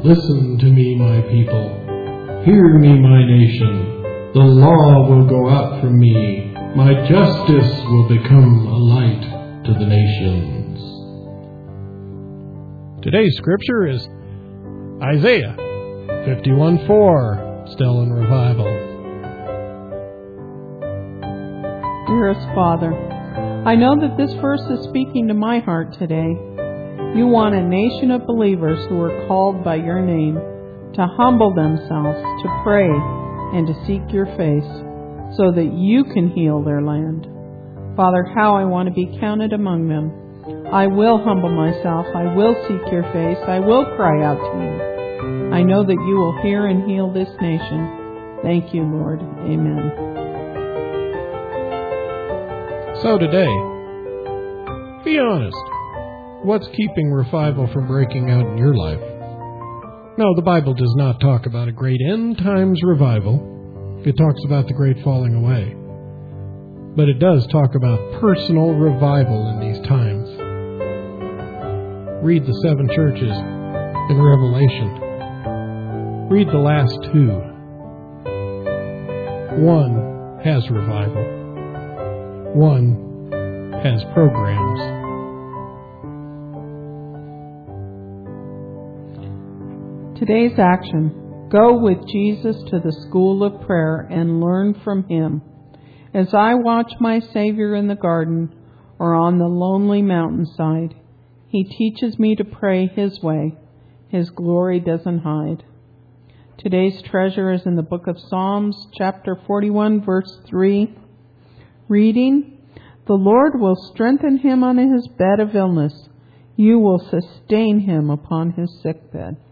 Listen to me, my people. Hear me, my nation. The law will go out from me. My justice will become a light to the nations. Today's scripture is Isaiah 51:4, still in revival. Dearest Father, I know that this verse is speaking to my heart today. You want a nation of believers who are called by your name to humble themselves, to pray, and to seek your face so that you can heal their land. Father, how I want to be counted among them. I will humble myself. I will seek your face. I will cry out to you. I know that you will hear and heal this nation. Thank you, Lord. Amen. So today, be honest. What's keeping revival from breaking out in your life? No, the Bible does not talk about a great end times revival. It talks about the great falling away. But it does talk about personal revival in these times. Read the 7 churches in Revelation. Read the last 2. One has revival. One has programs. Today's action. Go with Jesus to the school of prayer and learn from him. As I watch my Savior in the garden or on the lonely mountainside, he teaches me to pray his way. His glory doesn't hide. Today's treasure is in the book of Psalms, chapter 41, verse 3. Reading, "The Lord will strengthen him on his bed of illness. You will sustain him upon his sick bed."